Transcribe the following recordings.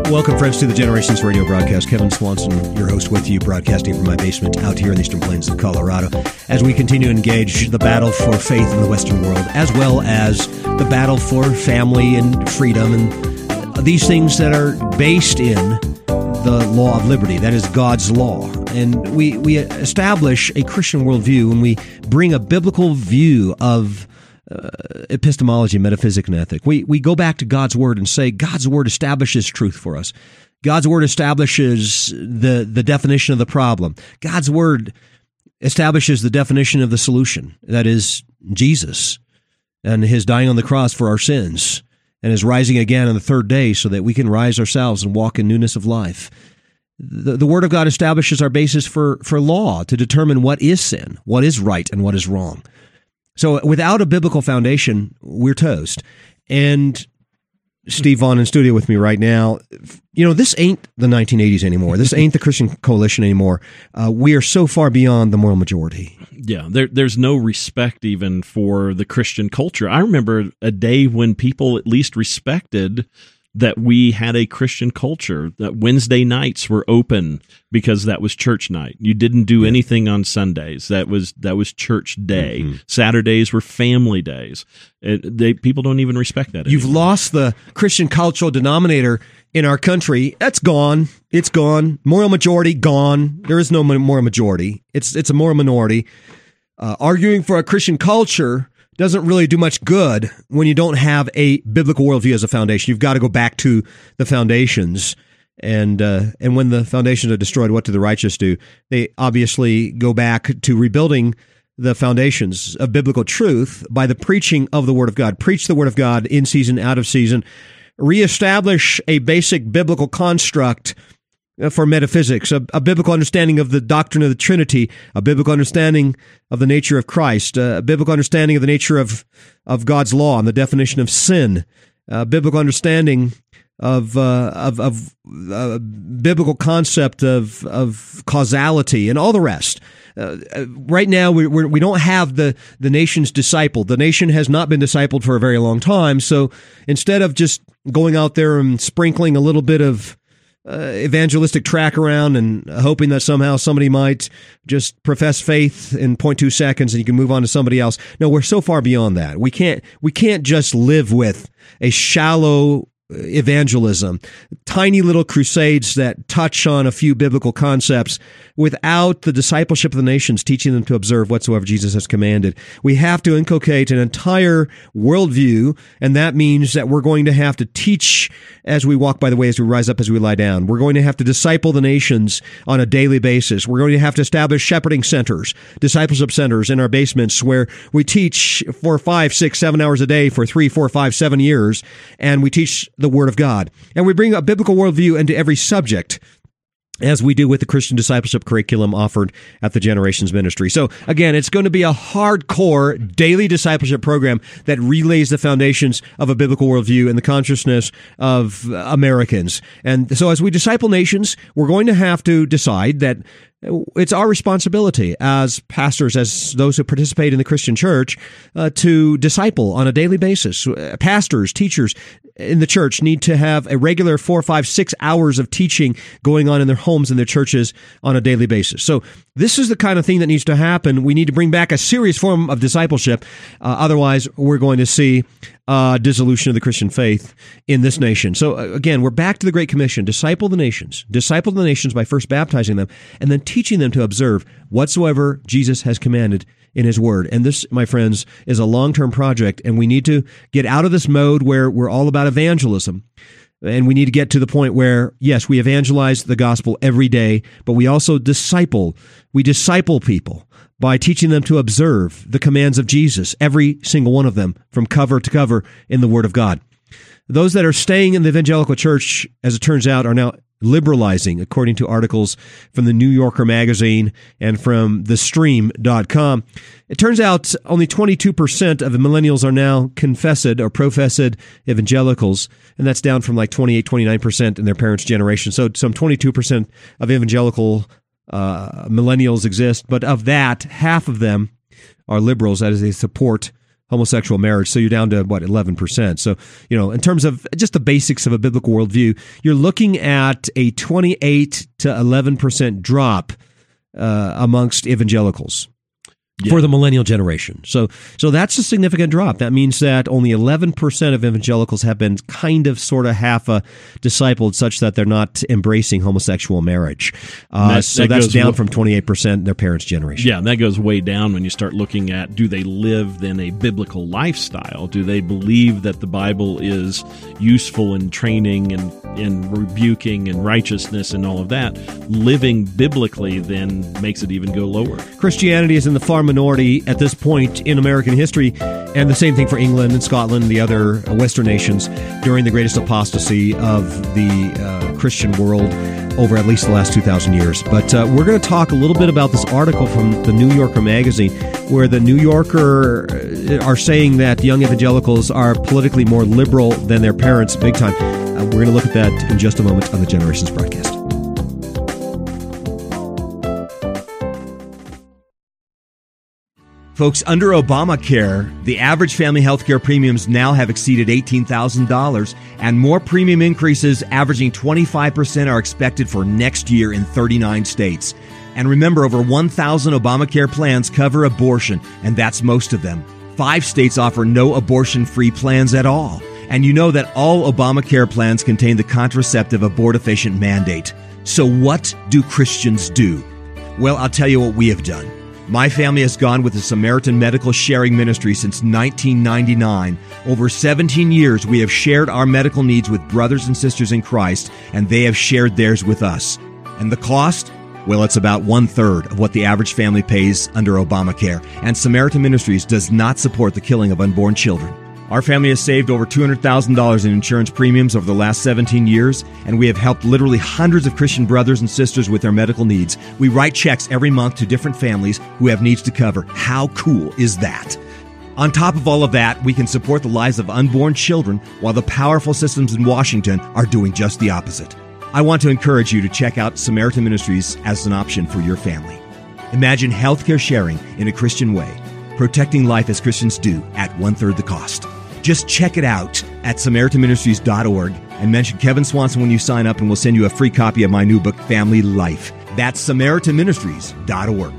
Welcome, friends, to the Generations Radio broadcast. Kevin Swanson, your host, with you, broadcasting from my basement out here in the Eastern Plains of Colorado, as we continue to engage the battle for faith in the Western world, as well as the battle for family and freedom and these things that are based in the law of liberty. That is God's law. And we establish a Christian worldview when we bring a biblical view of epistemology, metaphysics, and ethic. We go back to God's Word and say God's Word establishes truth for us. God's Word establishes the definition of the problem. God's Word establishes the definition of the solution. That is Jesus and His dying on the cross for our sins and His rising again on the third day so that we can rise ourselves and walk in newness of life. The Word of God establishes our basis for law to determine what is sin, what is right, and what is wrong. So without a biblical foundation, we're toast. And Steve Vaughn in studio with me right now. You know, this ain't the 1980s anymore. This ain't the Christian Coalition anymore. We are so far beyond the moral majority. Yeah, there's no respect even for the Christian culture. I remember a day when people at least respected that we had a Christian culture, that Wednesday nights were open because that was church night. You didn't do anything on Sundays. That was church day. Mm-hmm. Saturdays were family days. People don't even respect that You've anymore. lost the Christian cultural denominator in our country. That's gone. It's gone. Moral majority, gone. There is no moral majority. It's a moral minority. Arguing for a Christian culture doesn't really do much good when you don't have a biblical worldview as a foundation. You've got to go back to the foundations. And when the foundations are destroyed, what do the righteous do? They obviously go back to rebuilding the foundations of biblical truth by the preaching of the Word of God. Preach the Word of God in season, out of season. Reestablish a basic biblical construct for metaphysics, a biblical understanding of the doctrine of the Trinity, a biblical understanding of the nature of Christ, a biblical understanding of the nature of God's law and the definition of sin, a biblical understanding of biblical concept of causality and all the rest. Right now, we don't have the nation's discipled. The nation has not been discipled for a very long time. So instead of just going out there and sprinkling a little bit of evangelistic track around and hoping that somehow somebody might just profess faith in 0.2 seconds and you can move on to somebody else. No, we're so far beyond that. We can't just live with a shallow evangelism, tiny little crusades that touch on a few biblical concepts without the discipleship of the nations, teaching them to observe whatsoever Jesus has commanded. We have to inculcate an entire worldview, and that means that we're going to have to teach as we walk by the way, as we rise up, as we lie down. We're going to have to disciple the nations on a daily basis. We're going to have to establish shepherding centers, discipleship centers in our basements where we teach for 5, 6, 7 hours a day for 3, 4, 5, 7 years, and we teach the Word of God. And we bring a biblical worldview into every subject, as we do with the Christian discipleship curriculum offered at the Generations Ministry. So again, it's going to be a hardcore daily discipleship program that relays the foundations of a biblical worldview in the consciousness of Americans. And so as we disciple nations, we're going to have to decide that it's our responsibility as pastors, as those who participate in the Christian church, to disciple on a daily basis. Pastors, teachers in the church need to have a regular 4, 5, 6 hours of teaching going on in their homes and their churches on a daily basis. So this is the kind of thing that needs to happen. We need to bring back a serious form of discipleship. Otherwise, we're going to see dissolution of the Christian faith in this nation. So again, we're back to the Great Commission. Disciple the nations. Disciple the nations by first baptizing them and then teaching them to observe whatsoever Jesus has commanded in His Word. And this, my friends, is a long-term project, and we need to get out of this mode where we're all about evangelism. And we need to get to the point where, yes, we evangelize the gospel every day, but we also disciple. We disciple people by teaching them to observe the commands of Jesus, every single one of them, from cover to cover in the Word of God. Those that are staying in the evangelical church, as it turns out, are now liberalizing, according to articles from the New Yorker magazine and from thestream.com. It turns out only 22% of the millennials are now confessed or professed evangelicals, and that's down from like 28, 29% in their parents' generation. So some 22% of evangelical millennials exist, but of that, half of them are liberals, that is, they support homosexual marriage. So you're down to, 11%. So, in terms of just the basics of a biblical worldview, you're looking at a 28 to 11% drop amongst evangelicals. Yeah. For the millennial generation. So that's a significant drop. That means that only 11% of evangelicals have been sort of half discipled such that they're not embracing homosexual marriage. So that's down from 28% in their parents' generation. Yeah, that goes way down when you start looking at, do they live in a biblical lifestyle? Do they believe that the Bible is useful in training and in rebuking and righteousness and all of that? Living biblically then makes it even go lower. Christianity is in the far minority at this point in American history, and the same thing for England and Scotland and the other Western nations during the greatest apostasy of the Christian world over at least the last 2,000 years. But we're going to talk a little bit about this article from the New Yorker magazine, where the New Yorker are saying that young evangelicals are politically more liberal than their parents big time. We're going to look at that in just a moment on the Generations broadcast. Folks, under Obamacare, the average family health care premiums now have exceeded $18,000, and more premium increases averaging 25% are expected for next year in 39 states. And remember, over 1,000 Obamacare plans cover abortion, and that's most of them. 5 states offer no abortion-free plans at all. And you know that all Obamacare plans contain the contraceptive abortifacient mandate. So what do Christians do? Well, I'll tell you what we have done. My family has gone with the Samaritan Medical Sharing Ministry since 1999. Over 17 years, we have shared our medical needs with brothers and sisters in Christ, and they have shared theirs with us. And the cost? Well, it's about 1/3 of what the average family pays under Obamacare, and Samaritan Ministries does not support the killing of unborn children. Our family has saved over $200,000 in insurance premiums over the last 17 years, and we have helped literally hundreds of Christian brothers and sisters with their medical needs. We write checks every month to different families who have needs to cover. How cool is that? On top of all of that, we can support the lives of unborn children while the powerful systems in Washington are doing just the opposite. I want to encourage you to check out Samaritan Ministries as an option for your family. Imagine healthcare sharing in a Christian way, protecting life as Christians do at 1/3 the cost. Just check it out at SamaritanMinistries.org and mention Kevin Swanson when you sign up, and we'll send you a free copy of my new book, Family Life. That's SamaritanMinistries.org.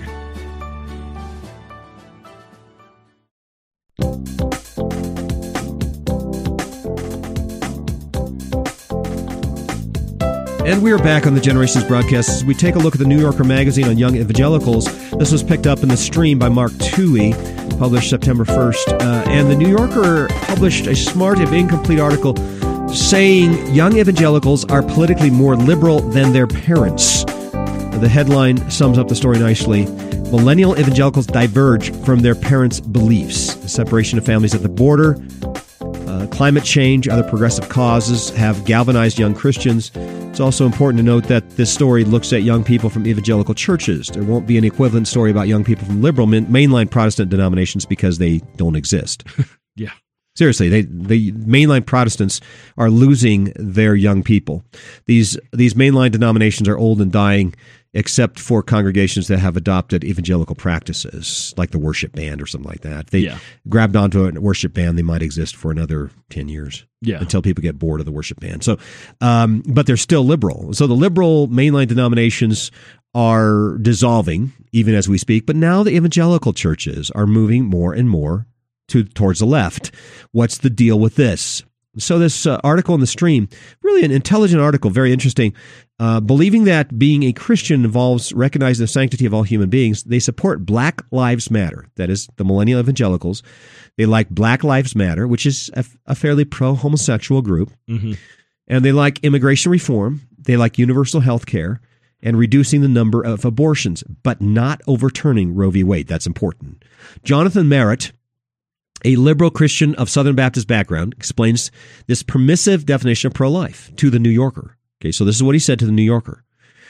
And we are back on the Generations broadcast as we take a look at the New Yorker magazine on young evangelicals. This was picked up in the stream by Mark Toohey, published September 1st. And the New Yorker published a smart if incomplete article saying young evangelicals are politically more liberal than their parents. The headline sums up the story nicely. Millennial evangelicals diverge from their parents' beliefs. The separation of families at the border, climate change, other progressive causes have galvanized young Christians. It's also important to note that this story looks at young people from evangelical churches. There won't be an equivalent story about young people from liberal mainline Protestant denominations because they don't exist. Yeah. Seriously, the mainline Protestants are losing their young people. These mainline denominations are old and dying, except for congregations that have adopted evangelical practices, like the worship band or something like that. If they grabbed onto a worship band, they might exist for another 10 years until people get bored of the worship band. So, but they're still liberal. So the liberal mainline denominations are dissolving, even as we speak. But now the evangelical churches are moving more and more towards the left. What's the deal with this? So this article in the stream, really an intelligent article, very interesting. Believing that being a Christian involves recognizing the sanctity of all human beings, they support Black Lives Matter. That is, the millennial evangelicals. They like Black Lives Matter, which is a fairly pro-homosexual group. Mm-hmm. And they like immigration reform. They like universal health care and reducing the number of abortions, but not overturning Roe v. Wade. That's important. Jonathan Merritt, a liberal Christian of Southern Baptist background, explains this permissive definition of pro-life to the New Yorker. Okay, so this is what he said to the New Yorker.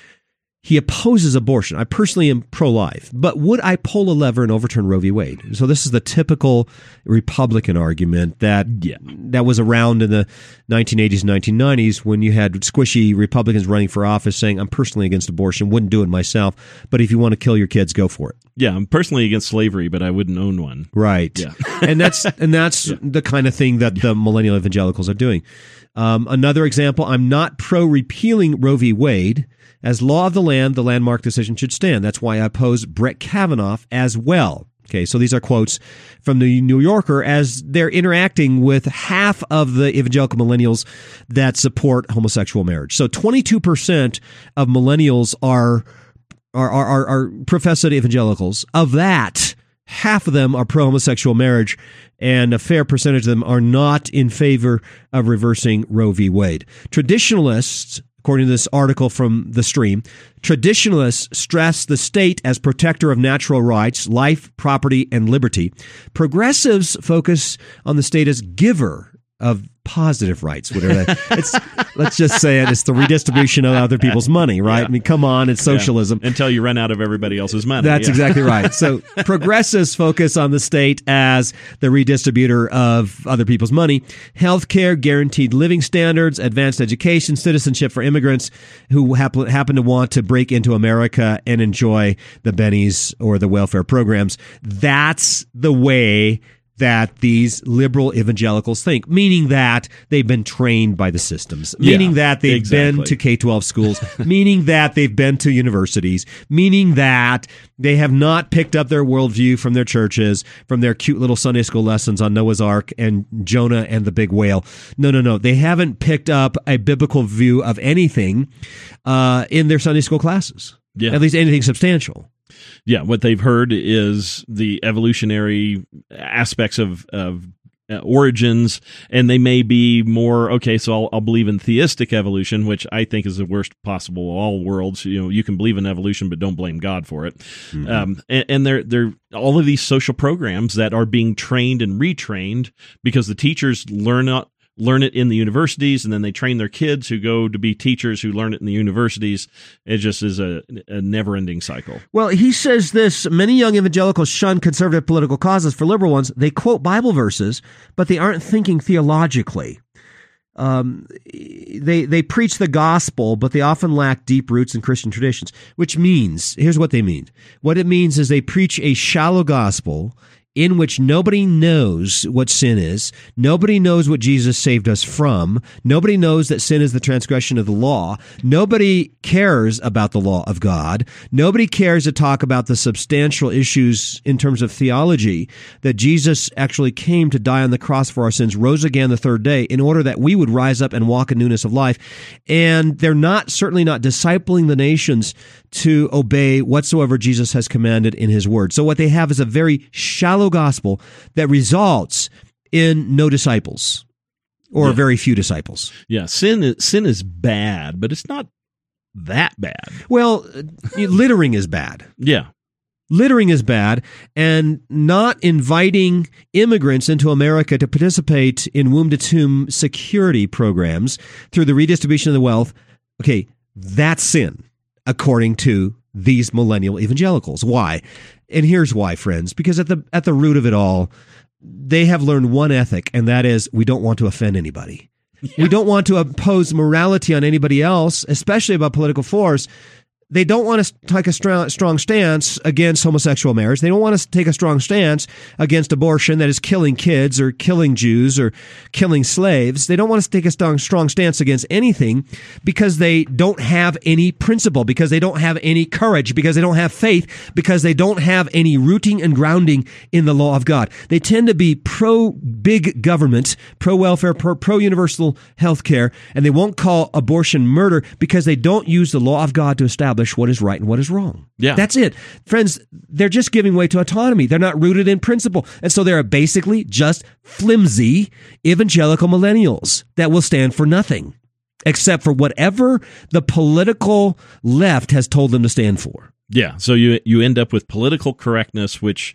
He opposes abortion. I personally am pro-life, but would I pull a lever and overturn Roe v. Wade? So this is the typical Republican argument that was around in the 1980s and 1990s when you had squishy Republicans running for office saying, I'm personally against abortion, wouldn't do it myself, but if you want to kill your kids, go for it. Yeah, I'm personally against slavery, but I wouldn't own one. Right. Yeah. and that's the kind of thing that the millennial evangelicals are doing. Another example, I'm not pro-repealing Roe v. Wade. As law of the land, the landmark decision should stand. That's why I oppose Brett Kavanaugh as well. Okay, so these are quotes from the New Yorker as they're interacting with half of the evangelical millennials that support homosexual marriage. So 22% of millennials are professed evangelicals. Of that, half of them are pro-homosexual marriage, and a fair percentage of them are not in favor of reversing Roe v. Wade. Traditionalists, according to this article from The Stream, traditionalists stress the state as protector of natural rights, life, property, and liberty. Progressives focus on the state as giver of positive rights. Let's just say it's the redistribution of other people's money, right? Yeah. I mean, come on, it's socialism. Yeah. Until you run out of everybody else's money. That's exactly right. So progressives focus on the state as the redistributor of other people's money. Healthcare, guaranteed living standards, advanced education, citizenship for immigrants who happen to want to break into America and enjoy the bennies or the welfare programs. That's the way that these liberal evangelicals think, meaning that they've been trained by the systems, meaning that they've been to K-12 schools, meaning that they've been to universities, meaning that they have not picked up their worldview from their churches, from their cute little Sunday school lessons on Noah's Ark and Jonah and the big whale. No. They haven't picked up a biblical view of anything in their Sunday school classes, at least anything substantial. Yeah, what they've heard is the evolutionary aspects of origins, and they may be more, okay, so I'll believe in theistic evolution, which I think is the worst possible of all worlds. You can believe in evolution, but don't blame God for it. Mm-hmm. And they're all of these social programs that are being trained and retrained because the teachers learn it in the universities, and then they train their kids who go to be teachers who learn it in the universities. It just is a never-ending cycle. Well, he says this: many young evangelicals shun conservative political causes for liberal ones. They quote Bible verses, but they aren't thinking theologically. They preach the gospel, but they often lack deep roots in Christian traditions, which means, here's what they mean. What it means is they preach a shallow gospel in which nobody knows what sin is. Nobody knows what Jesus saved us from. Nobody knows that sin is the transgression of the law. Nobody cares about the law of God. Nobody cares to talk about the substantial issues in terms of theology, that Jesus actually came to die on the cross for our sins, rose again the third day in order that we would rise up and walk in newness of life. And they're certainly not discipling the nations to obey whatsoever Jesus has commanded in his word. So what they have is a very shallow gospel that results in no disciples or very few disciples. Yeah, sin is bad, but it's not that bad. Well, littering is bad. Yeah. Littering is bad, and not inviting immigrants into America to participate in womb-to-tomb security programs through the redistribution of the wealth, okay, that's sin, according to these millennial evangelicals. Why? And here's why, friends. Because at the root of it all, they have learned one ethic, and that is we don't want to offend anybody. Yeah. We don't want to impose morality on anybody else, especially about political force. They don't want to take a strong stance against homosexual marriage. They don't want to take a strong stance against abortion that is killing kids or killing Jews or killing slaves. They don't want to take a strong stance against anything because they don't have any principle, because they don't have any courage, because they don't have faith, because they don't have any rooting and grounding in the law of God. They tend to be pro-big government, pro-welfare, pro-universal health care, and they won't call abortion murder because they don't use the law of God to establish what is right and what is wrong. Yeah. That's it. Friends, they're just giving way to autonomy. They're not rooted in principle. And so they're basically just flimsy evangelical millennials that will stand for nothing except for whatever the political left has told them to stand for. Yeah. So you end up with political correctness, which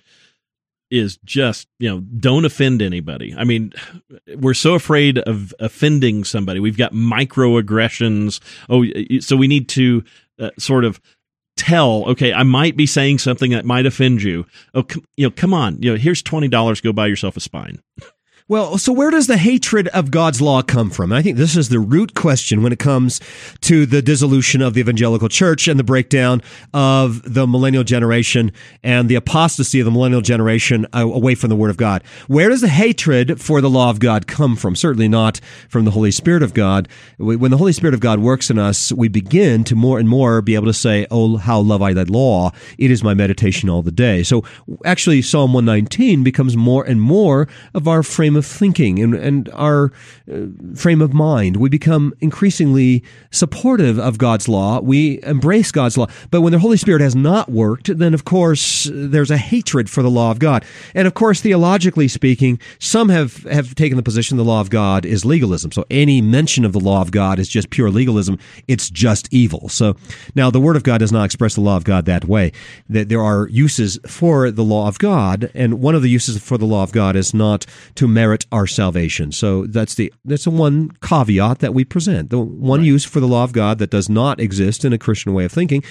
is just, don't offend anybody. I mean, we're so afraid of offending somebody. We've got microaggressions. Oh, so we need to sort of tell, okay, I might be saying something that might offend you. Oh, come on. Here's $20. Go buy yourself a spine. Well, so where does the hatred of God's law come from? And I think this is the root question when it comes to the dissolution of the evangelical church and the breakdown of the millennial generation and the apostasy of the millennial generation away from the Word of God. Where does the hatred for the law of God come from? Certainly not from the Holy Spirit of God. When the Holy Spirit of God works in us, we begin to more and more be able to say, "Oh, how love I thy law. It is my meditation all the day." So actually, Psalm 119 becomes more and more of our frame of thinking and our frame of mind. We become increasingly supportive of God's law. We embrace God's law. But when the Holy Spirit has not worked, then of course there's a hatred for the law of God. And of course, theologically speaking, some have taken the position the law of God is legalism. So any mention of the law of God is just pure legalism. It's just evil. So now the Word of God does not express the law of God that way. That there are uses for the law of God, and one of the uses for the law of God is not to merit our salvation. So that's the one caveat that we present. The one use for the law of God that does not exist in a Christian way of thinking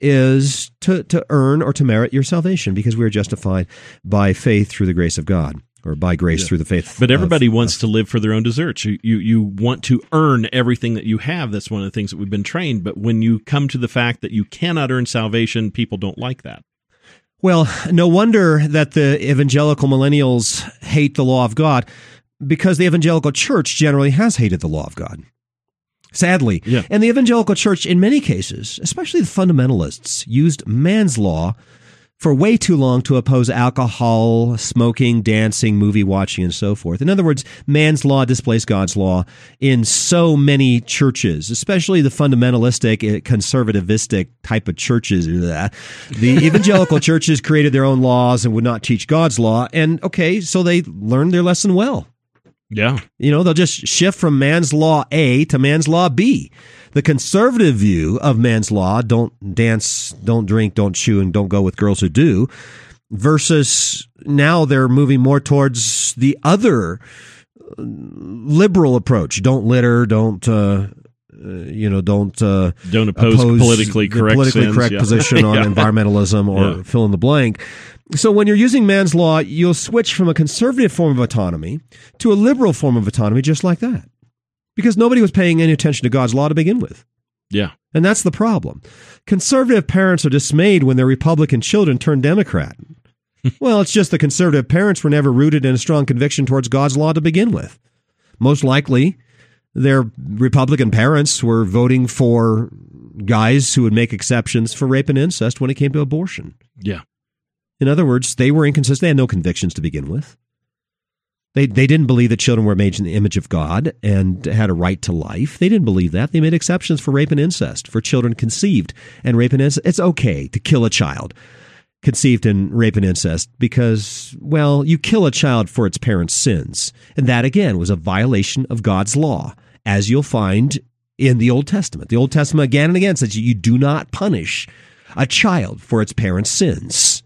is to earn or to merit your salvation, because we are justified by faith through the grace of God, or by grace through the faith. But everybody wants to live for their own deserts. You want to earn everything that you have. That's one of the things that we've been trained. But when you come to the fact that you cannot earn salvation, people don't like that. Well, no wonder that the evangelical millennials hate the law of God, because the evangelical church generally has hated the law of God. Sadly. Yeah. And the evangelical church, in many cases, especially the fundamentalists, used man's law for way too long to oppose alcohol, smoking, dancing, movie watching, and so forth. In other words, man's law displaced God's law in so many churches, especially the fundamentalistic, conservativistic type of churches. The evangelical churches created their own laws and would not teach God's law. And okay, so they learned their lesson well. Yeah. They'll just shift from man's law A to man's law B. The conservative view of man's law, don't dance, don't drink, don't chew, and don't go with girls who do, versus now they're moving more towards the other liberal approach. Don't litter, don't oppose politically correct position on environmentalism or fill in the blank. So when you're using man's law, you'll switch from a conservative form of autonomy to a liberal form of autonomy just like that. Because nobody was paying any attention to God's law to begin with. Yeah. And that's the problem. Conservative parents are dismayed when their Republican children turn Democrat. Well, it's just the conservative parents were never rooted in a strong conviction towards God's law to begin with. Most likely, their Republican parents were voting for guys who would make exceptions for rape and incest when it came to abortion. Yeah. In other words, they were inconsistent. They had no convictions to begin with. They didn't believe that children were made in the image of God and had a right to life. They didn't believe that. They made exceptions for rape and incest, for children conceived and rape and incest. It's okay to kill a child conceived in rape and incest because, well, you kill a child for its parents' sins. And that, again, was a violation of God's law, as you'll find in the Old Testament. The Old Testament again and again says you do not punish a child for its parents' sins.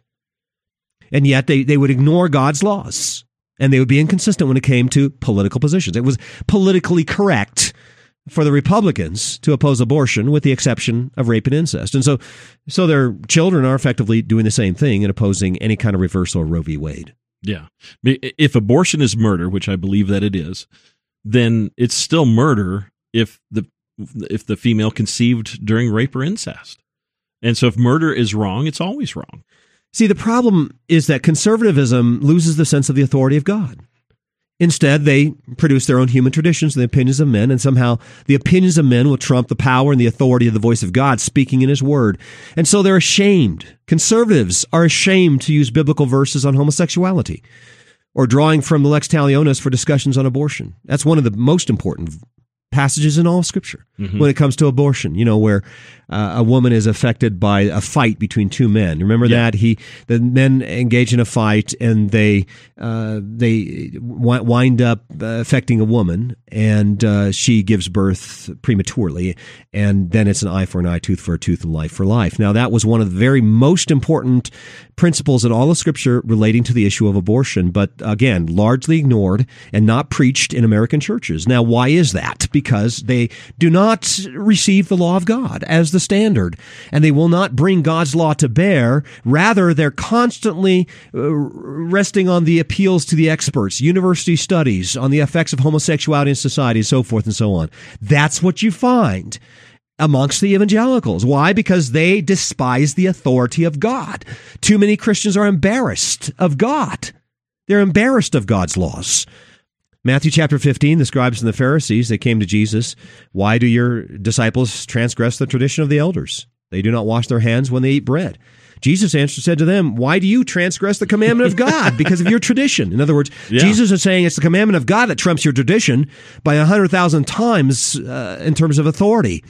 And yet they would ignore God's laws, and they would be inconsistent when it came to political positions. It was politically correct for the Republicans to oppose abortion with the exception of rape and incest. And so their children are effectively doing the same thing and opposing any kind of reversal of Roe v. Wade. Yeah. If abortion is murder, which I believe that it is, then it's still murder if the female conceived during rape or incest. And so if murder is wrong, it's always wrong. See, the problem is that conservatism loses the sense of the authority of God. Instead, they produce their own human traditions and the opinions of men, and somehow the opinions of men will trump the power and the authority of the voice of God speaking in His Word. And so they're ashamed. Conservatives are ashamed to use biblical verses on homosexuality or drawing from the Lex Talionis for discussions on abortion. That's one of the most important passages in all of Scripture when it comes to abortion, where a woman is affected by a fight between two men. Remember that? The men engage in a fight and they wind up affecting a woman, and she gives birth prematurely, and then it's an eye for an eye, tooth for a tooth, and life for life. Now, that was one of the very most important principles in all of Scripture relating to the issue of abortion, but again, largely ignored and not preached in American churches. Now, why is that? because they do not receive the law of God as the standard, and they will not bring God's law to bear. Rather, they're constantly resting on the appeals to the experts, university studies on the effects of homosexuality in society, and so forth and so on. That's what you find amongst the evangelicals. Why? Because they despise the authority of God. Too many Christians are embarrassed of God. They're embarrassed of God's laws. Matthew chapter 15, the scribes and the Pharisees, they came to Jesus. Why do your disciples transgress the tradition of the elders? They do not wash their hands when they eat bread. Jesus answered, said to them, why do you transgress the commandment of God? Because of your tradition. In other words, Jesus is saying it's the commandment of God that trumps your tradition by 100,000 times in terms of authority.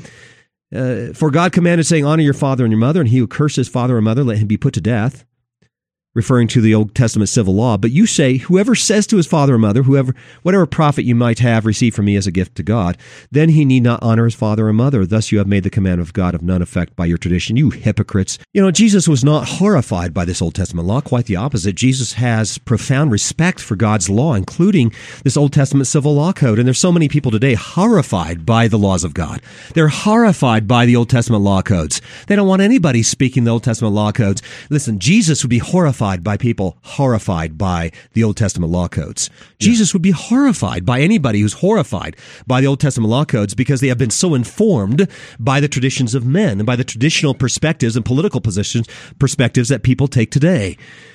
For God commanded, saying, honor your father and your mother, and he who curses father or mother, let him be put to death, referring to the Old Testament civil law. But you say, whoever says to his father or mother, whatever profit you might have received from me as a gift to God, then he need not honor his father or mother. Thus you have made the commandment of God of none effect by your tradition, you hypocrites. You know, Jesus was not horrified by this Old Testament law. Quite the opposite. Jesus has profound respect for God's law, including this Old Testament civil law code. And there's so many people today horrified by the laws of God. They're horrified by the Old Testament law codes. They don't want anybody speaking the Old Testament law codes. Listen, Jesus would be horrified by people horrified by the Old Testament law codes. Jesus would be horrified by anybody who's horrified by the Old Testament law codes because they have been so informed by the traditions of men and by the traditional perspectives and political perspectives that people take today.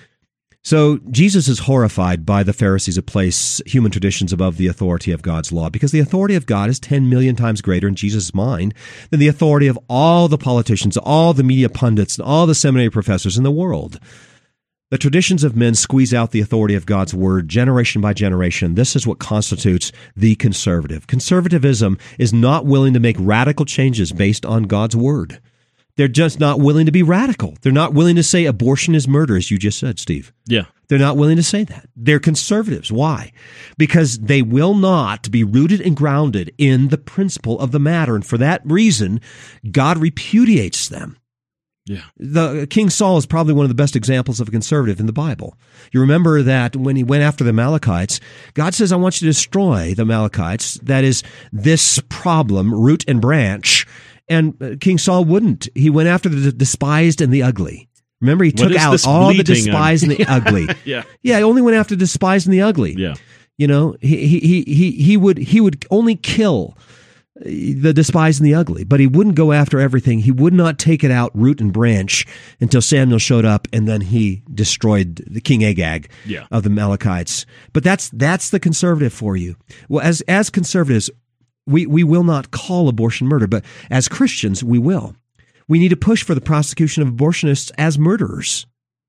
So Jesus is horrified by the Pharisees who place human traditions above the authority of God's law, because the authority of God is 10 million times greater in Jesus' mind than the authority of all the politicians, all the media pundits, and all the seminary professors in the world. The traditions of men squeeze out the authority of God's word generation by generation. This is what constitutes the conservative. Conservatism is not willing to make radical changes based on God's word. They're just not willing to be radical. They're not willing to say abortion is murder, as you just said, Steve. Yeah. They're not willing to say that. They're conservatives. Why? Because they will not be rooted and grounded in the principle of the matter. And for that reason, God repudiates them. Yeah. The King Saul is probably one of the best examples of a conservative in the Bible. You remember that when he went after the Amalekites, God says, I want you to destroy the Amalekites. That is this problem, root and branch. And King Saul wouldn't. He went after the despised and the ugly. Remember, he took out all the despised and the ugly. Yeah. Yeah, he only went after the despised and the ugly. Yeah. You know, he would only kill the despised and the ugly, but he wouldn't go after everything. He would not take it out root and branch until Samuel showed up, and then he destroyed the King Agag of the Amalekites. But that's the conservative for you. Well, as conservatives, we will not call abortion murder, but as Christians, we will. We need to push for the prosecution of abortionists as murderers.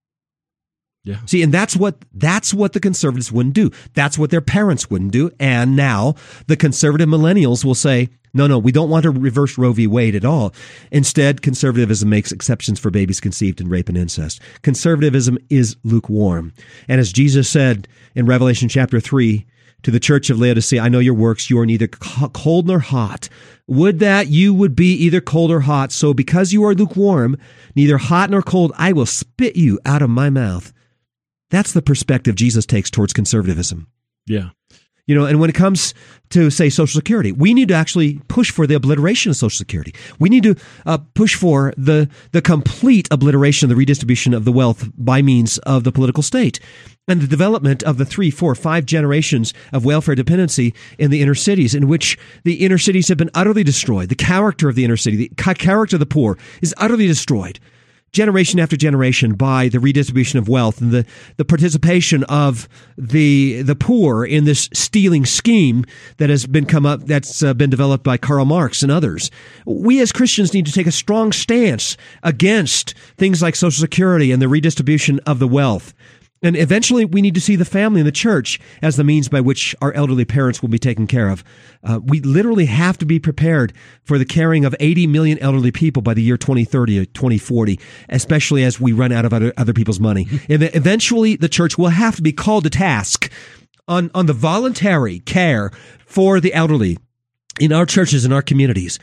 Yeah. See, and that's what the conservatives wouldn't do. That's what their parents wouldn't do. And now the conservative millennials will say, no, we don't want to reverse Roe v. Wade at all. Instead, conservatism makes exceptions for babies conceived in rape and incest. Conservatism is lukewarm. And as Jesus said in Revelation chapter 3 to the church of Laodicea, I know your works, you are neither cold nor hot. Would that you would be either cold or hot. So because you are lukewarm, neither hot nor cold, I will spit you out of my mouth. That's the perspective Jesus takes towards conservatism. Yeah. You know, and when it comes to, say, Social Security, we need to actually push for the obliteration of Social Security. We need to push for the complete obliteration of the redistribution of the wealth by means of the political state and the development of the 3, 4, 5 generations of welfare dependency in the inner cities, in which the inner cities have been utterly destroyed. The character of the inner city, the character of the poor is utterly destroyed. Generation after generation by the redistribution of wealth and the participation of the poor in this stealing scheme that has been that's been developed by Karl Marx and others. We as Christians need to take a strong stance against things like Social Security and the redistribution of the wealth. And eventually, we need to see the family and the church as the means by which our elderly parents will be taken care of. We literally have to be prepared for the caring of 80 million elderly people by the year 2030 or 2040, especially as we run out of other people's money. And eventually, the church will have to be called to task on the voluntary care for the elderly in our churches and our communities.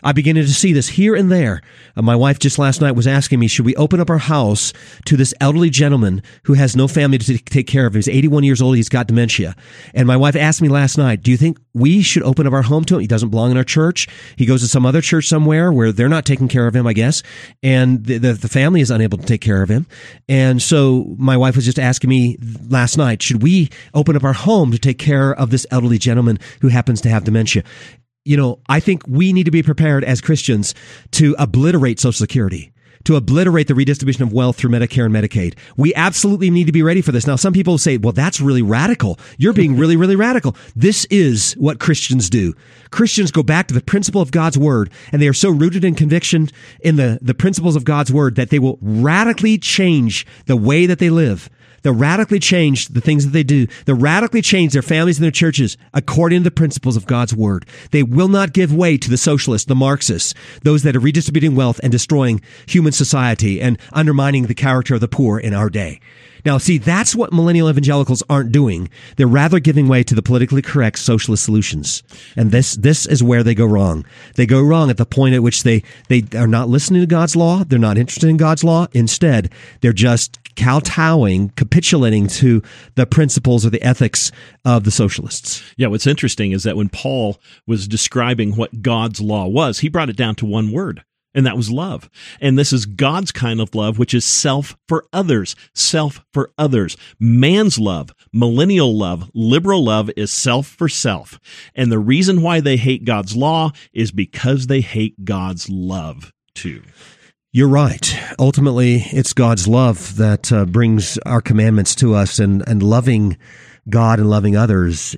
I'm beginning to see this here and there. My wife just last night was asking me, should we open up our house to this elderly gentleman who has no family to take care of him? He's 81 years old. He's got dementia. And my wife asked me last night, do you think we should open up our home to him? He doesn't belong in our church. He goes to some other church somewhere where they're not taking care of him, I guess. And the family is unable to take care of him. And so my wife was just asking me last night, should we open up our home to take care of this elderly gentleman who happens to have dementia? You know, I think we need to be prepared as Christians to obliterate Social Security, to obliterate the redistribution of wealth through Medicare and Medicaid. We absolutely need to be ready for this. Now, some people say, well, that's really radical. You're being really, really radical. This is what Christians do. Christians go back to the principle of God's word, and they are so rooted in conviction in the principles of God's word that they will radically change the way that they live. They'll radically change the things that they do. They'll radically change their families and their churches according to the principles of God's word. They will not give way to the socialists, the Marxists, those that are redistributing wealth and destroying human society and undermining the character of the poor in our day. Now, see, that's what millennial evangelicals aren't doing. They're rather giving way to the politically correct socialist solutions. And this is where they go wrong. They go wrong at the point at which they are not listening to God's law. They're not interested in God's law. Instead, they're just kowtowing, capitulating to the principles or the ethics of the socialists. Yeah, what's interesting is that when Paul was describing what God's law was, he brought it down to one word. And that was love. And this is God's kind of love, which is self for others. Self for others. Man's love, millennial love, liberal love is self for self. And the reason why they hate God's law is because they hate God's love too. You're right. Ultimately, it's God's love that brings our commandments to us, and loving God and loving others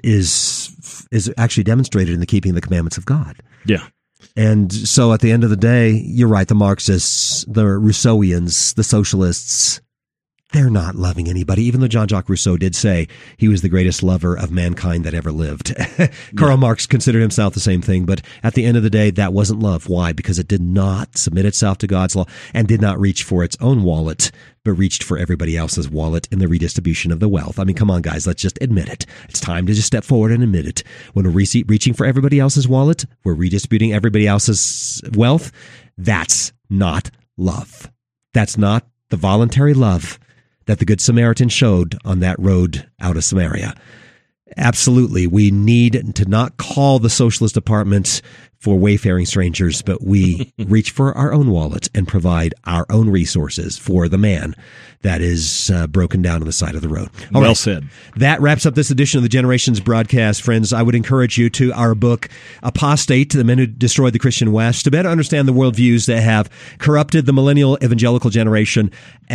is actually demonstrated in the keeping of the commandments of God. Yeah. And so at the end of the day, you're right, the Marxists, the Rousseauians, the socialists, they're not loving anybody, even though Jean-Jacques Rousseau did say he was the greatest lover of mankind that ever lived. Karl Marx considered himself the same thing, but at the end of the day, that wasn't love. Why? Because it did not submit itself to God's law and did not reach for its own wallet, but reached for everybody else's wallet in the redistribution of the wealth. I mean, come on, guys, let's just admit it. It's time to just step forward and admit it. When we're reaching for everybody else's wallet, we're redistributing everybody else's wealth. That's not love. That's not the voluntary love that the Good Samaritan showed on that road out of Samaria. Absolutely, we need to not call the socialist department for wayfaring strangers, but we reach for our own wallet and provide our own resources for the man that is broken down on the side of the road. All well said. That wraps up this edition of the Generations broadcast. Friends, I would encourage you to our book, Apostate, The Men Who Destroyed the Christian West, to better understand the worldviews that have corrupted the millennial evangelical generation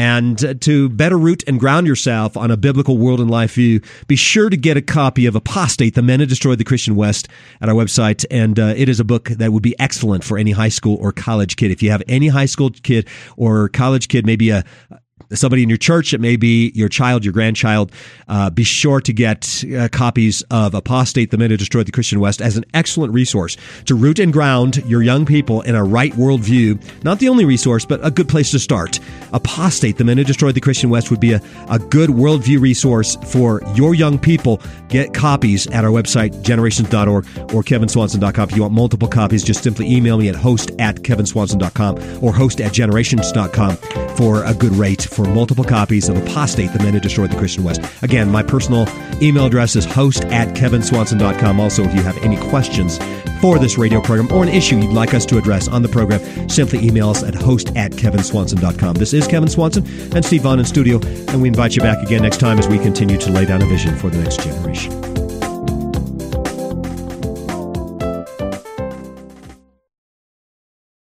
and to better root and ground yourself on a biblical world and life view. Be sure to get a copy of Apostate, The Men Who Destroyed the Christian West at our website, and it is a book that would be excellent for any high school or college kid. If you have any high school kid or college kid, maybe somebody in your church, it may be your child, your grandchild, be sure to get copies of Apostate, The Men Who Destroyed the Christian West as an excellent resource to root and ground your young people in a right worldview. Not the only resource, but a good place to start. Apostate, The Men Who Destroyed the Christian West would be a good worldview resource for your young people. Get copies at our website, generations.org or kevinswanson.com. If you want multiple copies, just simply email me at host@kevinswanson.com or host@generations.com for a good rate for multiple copies of Apostate, The Men Who Destroyed the Christian West. Again, my personal email address is host@kevinswanson.com. Also, if you have any questions for this radio program or an issue you'd like us to address on the program, simply email us at host@kevinswanson.com. This is Kevin Swanson and Steve Vaughn in studio, and we invite you back again next time as we continue to lay down a vision for the next generation.